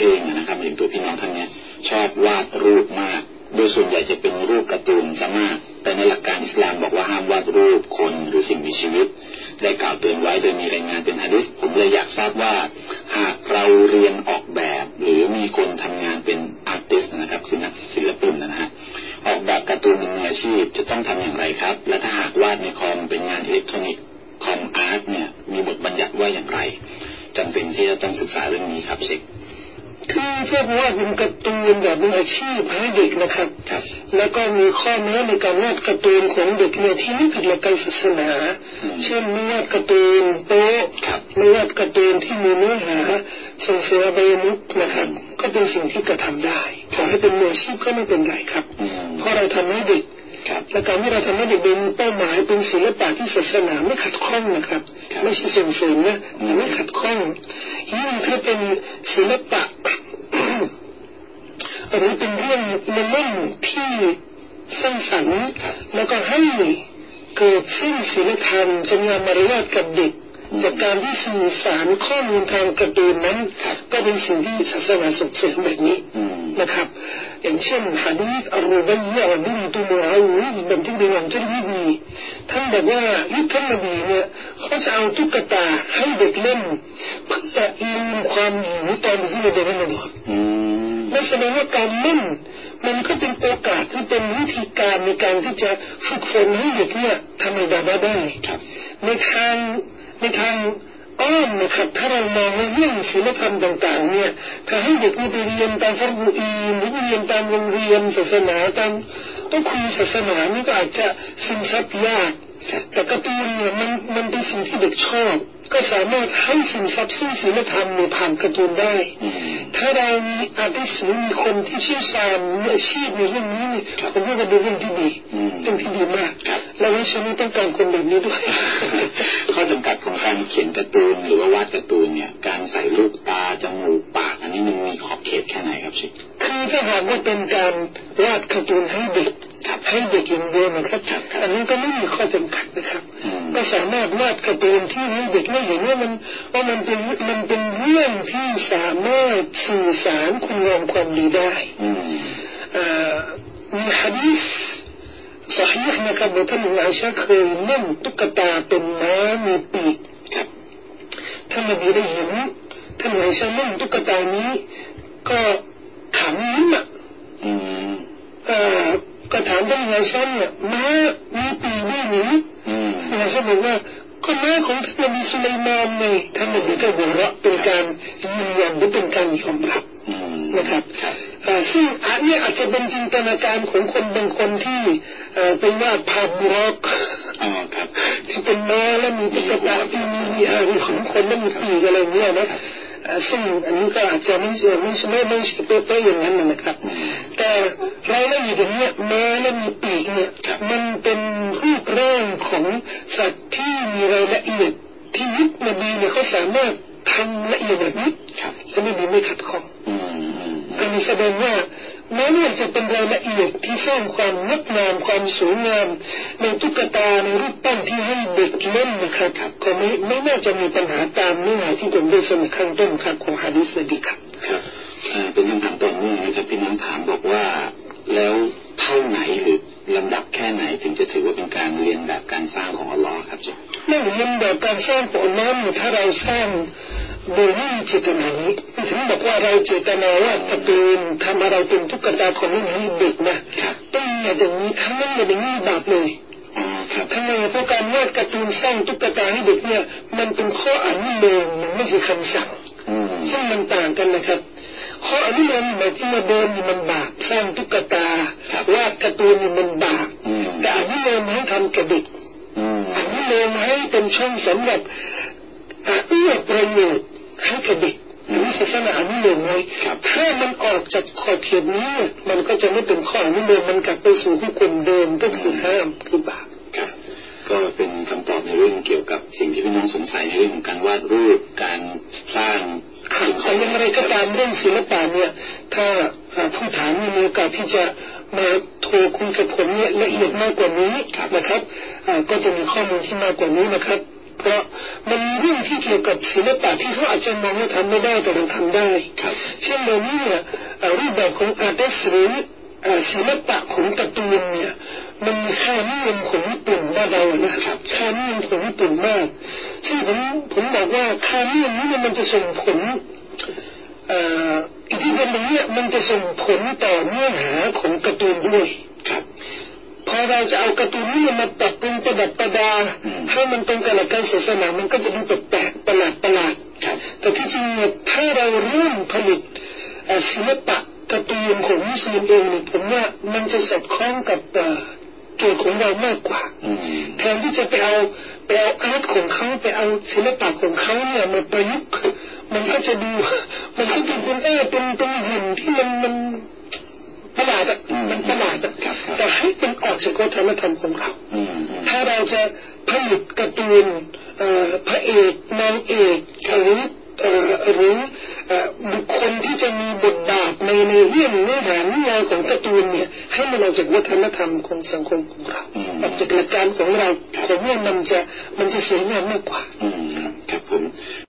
เองนะครับอย่างตัวพี่น้องท่านนี้ชอบวาดรูปมากโดยส่วนใหญ่จะเป็นรูปการ์ตูนซะมากแต่ในหลักการอิสลามบอกว่าห้ามวาดรูปคนหรือสิ่งมีชีวิตได้กล่าวเตือนไว้โดยมีรายงานเป็นหะดีษผมเลยอยากทราบว่าหากเราเรียนออกแบบหรือมีคนทำงานเป็นอาร์ติสต์นะครับคือนักศิลปินนะฮะออกแบบการ์ตูนมืออาชีพจะต้องทำอย่างไรครับและถ้าหากวาดในคอมเป็นงานอิเล็กทรอนิกส์คอมอาร์ตเนี่ยมีบทบัญญัติว่าอย่างไรจำเป็นที่จะต้องศึกษาเรื่องนี้ครับเชคคือถ้าว่าเป็นการ์ตูนแบบมืออาชีพให้เด็กนะครับแล้วก็มีข้อแม้ในการวาดการ์ตูนของเด็กเนี่ยที่ไม่ผิดหลักการศาสนาเช่นไม่วาดการ์ตูนโป๊ะไม่วาดการ์ตูนที่มีเนื้อหาส่งเสริมอบายมุขนะครับก็เป็นสิ่งที่กระทำได้ขอให้เป็นมืออาชีพก็ไม่เป็นไรครับเพราะเราทำให้เด็กและการที่เราทำให้เด็กมีเป้าหมายเป็นศิลปะที่ศาสนาไม่ขัดข้องนะครับไม่ใช่ส่งเสริมนะแต่ไม่ขัดข้องยิ่งถ้าเป็นศิลปะหรือเป็นเรื่องเล่นที่สร้างสรรค์แล้วก็ให้เกิดซึ่งศีลธรรมจริยมารยาทกับเด็กจากการที่สื่อสารข้อมูลทางการ์ตูนนั้นก็เป็นสิ่งที่ศาสนาส่งเสริมแบบนี้นะครับอย่างเช่นหะดีษอัลรุบัยยะบินตุมุอาวิซบันทึกโดยอิหม่ามติรมิซีท่านบอกว่ายุคท่านนบีเนี่ยเขาจะเอาตุ๊กตาให้เด็กเล่นเพื่อลืมความหิวตอนที่เราเดินมาก่อนนั่นแสดงว่าการเล่นมันก็เป็นโอกาสที่เป็นวิธีการในการที่จะฝึกฝนให้เด็กเนี่ยทำอิบาดะห์ได้ในทางอ้อมนะครับถ้าเรามองว่าเรื่องศีลธรรมต่างๆเนี่ยถ้าให้เด็กไปเรียนตามฟัรฎูอีนหรือเรียนตามโรงเรียนศาสนาตามต้องคุยศาสนานี่ก็อาจจะซึมซับยากแต่การ์ตูนเนี่ยมันเป็นสิ่งที่เด็กชอบก็สามารถให้ซึมซับซึ่งศีลธรรมในผ่านการ์ตูนได้ถ้าเรามีอาร์ติสต์มีคนที่เชี่ยวชาญมีอาชีพในเรื่องนี้เนี่ยผมว่าเป็นเรื่องที่ดีเรื่องที่ดีมากและวิชานี้ต้องการคนแบบนี้ด้วยข้อจำกัดของการเขียนการ์ตูนหรือว่าวาดการ์ตูนเนี่ยการใส่ลูกตาจมูกปากอันนี้มันมีขอบเขตแค่ไหนครับชิคือถ้าหากว่าเป็นการวาดการ์ตูนให้เด็กให้เด็กอย่างเดียวนะครับอันนี้ก็ไม่มีข้อจำกัดนะครับก็สามารถวาดการ์ตูนที่ให้เด็กได้เห็นว่ามันเป็นเรื่องที่สามารถสื่อสารคุณงามความดีได้มีหะดีษصحيح นะครับว่าท่านอาอิชะห์เคยเล่นตุ๊กตาเป็นม้ามีปีกท่านนบีได้เห็นท่านอาอิชะห์เล่นตุ๊กตานี้ก็ขำยิ้มก็ถามท่านอาอิชะห์เนี่ยม้ามีปีกด้วยหรือท่านอาอิชะห์บอกว่าก็ม้าของท่านนบีสุลัยมานไงท่านนบีก็หัวเราะเป็นการยืนยันหรือเป็นการยอมรับนะครับซึ่งอันนี้อาจจะเป็นจินตนาการของคนบางคนที่ไปวาดภาพบล็อกที่เป็นม้าแล้วมีตุ๊กตาที่มีอะไรของคนแล้วมีปีกอะไรเงี้ยนะซึ่งอันนี้ก็อาจจะไม่ใช่เป๊ะๆอย่างนั้นนะครับแต่รายละเอียดอย่างนี้ม้าแล้วมีปีกเนี่ยมันเป็นรูปร่างของสัตว์ที่มีรายละเอียดที่ยุคนบีเนี่ยเขาสามารถทำละเอียดแบบนี้และนบีไม่ขัดข้องอันนี้แสดงว่าแม้ว่าจะเป็นรายละเอียดที่สร้างความงดงามความสวยงามในตุ๊กตาในรูปปั้นที่ให้เด็กเล่นนะครับก็ไม่น่าจะมีปัญหาตามเนื้อที่ผมได้เสนอข้างต้นครับของหะดีษนบีครับเป็นคำถามต่อเนื่องนะครับพี่น้องถามบอกว่าแล้วเท่าไหนหรือลำดับแค่ไหนถึงจะถือว่าเป็นการเรียนแบบการสร้างของอัลลอฮ์ครับจ๊ะไม่เรียนแบบการสร้างของอัลลอฮ์ถ้าเราสร้างโดยไม่มีเจตนานี้ถึงบอกว่าเราเจตนาว่าการ์ตูนทำอะไรเป็นตุ๊กตาของเล่นให้เด็กนะต้องอย่างนี้ทั้งนั้นเลยไม่บาปเลยทำไมเพราะการวาดการ์ตูนสร้างตุ๊กตาให้เด็กเนี่ยมันเป็นข้ออนุโลมมันไม่ใช่คำสั่งซึ่งมันต่างกันนะครับข้ออนุโลมหมายถึงว่าเดิมนี่มันบาปสร้างตุ๊กตาวาดการ์ตูนนี่มันบาปแต่อนุโลมให้ทำกับเด็กอนุโลมให้เป็นช่องสำหรับเอื้อประโยชน์ให้กับเด็กนี่ศาสนาอนุโลมไว้ถ้ามันออกจากขอบเขตนี้มันก็จะไม่เป็นข้ออนุโลมมันกลับไปสู่ผู้คนเดิมก็คือห้ามคือบาปก็เป็นคำตอบในเรื่องเกี่ยวกับสิ่งที่พี่น้องสงสัยในเรื่องของการวาดรูปการสร้างแต่อย่างไรก็ตามเรื่องศิลปะเนี่ยถ้าผู้ถามมีโอกาสที่จะมาโทรคุยกับผมเนี่ยละเอียดมากกว่านี้นะครับก็จะมีข้อมูลที่มากกว่านี้นะครับเพราะมันมีเรื่องที่เกี่ยวกับศิลปะที่เขาอาจจะมองว่าทำไม่ได้แต่เราทำได้เช่นเดี๋ยวนี้เนี่ยรูปแบบของอาร์ติสหรือศิลปะของการ์ตูนเนี่ยมันมีค่านิยมของญี่ปุ่นบ้านเรานะค่านิยมของญี่ปุ่นมากซึ่งผมบอกว่าค่านิยมนี้มันจะส่งผลอิทธิพลตรงนี้มันจะส่งผลต่อเนื้อหาของการ์ตูนด้วยพอเราจะเอาการ์ตูนนี้มาตัดเป็นประดับประดาให้มันตรงกับหลักการศาสนามันก็จะดูแปลกประหลาดแต่ที่จริงเนี่ยถ้าเราเริ่มผลิตศิลปะการ์ตูนของมุสลิมเองเนี่ยผมว่ามันจะสอดคล้องกับโจทย์ของเรามากกว่าแทนที่จะไปเอาอาร์ตของเขาไปเอาศิลปะของเขาเนี่ยมาประยุกต์มันก็จะดูเป็นหุ่นที่มันประหลาดมันประหลาดแต่ให้เป็นออกจากวัฒนธรรมของเราถ้าเราจะผลิตการ์ตูนพระเอกนางเอกหรือบุคคลที่จะมีบทบาทในเรื่องเนื้อหานิยายของการ์ตูนเนี่ยให้มันออกจากวัฒนธรรมของสังคมของเราออกจากหลักการของเราผมว่ามันจะสวยงามมากกว่าครับผม